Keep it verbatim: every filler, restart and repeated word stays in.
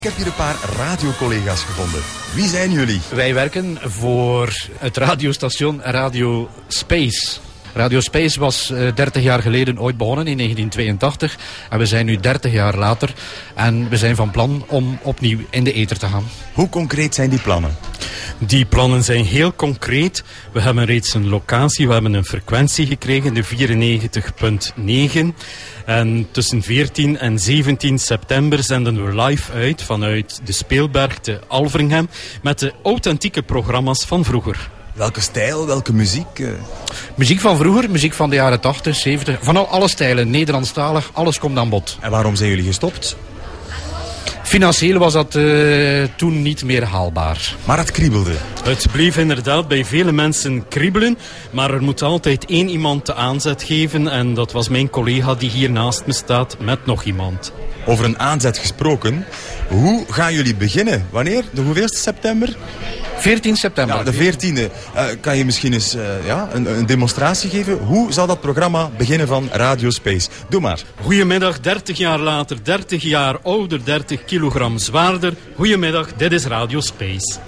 Ik heb hier een paar radiocollega's gevonden. Wie zijn jullie? Wij werken voor het radiostation Radio Space. Radio Space was uh, dertig jaar geleden ooit begonnen in negentien tweeëntachtig. En we zijn nu dertig jaar later. En we zijn van plan om opnieuw in de ether te gaan. Hoe concreet zijn die plannen? Die plannen zijn heel concreet. We hebben reeds een locatie, we hebben een frequentie gekregen, de vierennegentig komma negen. En tussen veertien en zeventien september zenden we live uit vanuit de Speelberg te Alveringham met de authentieke programma's van vroeger. Welke stijl, welke muziek? Uh... Muziek van vroeger, muziek van de jaren tachtig, zeventig, van alle stijlen, Nederlandstalig, alles komt aan bod. En waarom zijn jullie gestopt? Financieel was dat uh, toen niet meer haalbaar. Maar het kriebelde. Het bleef inderdaad bij vele mensen kriebelen, maar er moet altijd één iemand de aanzet geven en dat was mijn collega die hier naast me staat met nog iemand. Over een aanzet gesproken, hoe gaan jullie beginnen? Wanneer? De hoeveelste september? veertien september. Ja, de veertiende. Uh, kan je misschien eens uh, ja, een, een demonstratie geven? Hoe zal dat programma beginnen van Radio Space? Doe maar. Goedemiddag, dertig jaar later, dertig jaar ouder, dertig kilogram zwaarder. Goedemiddag, dit is Radio Space.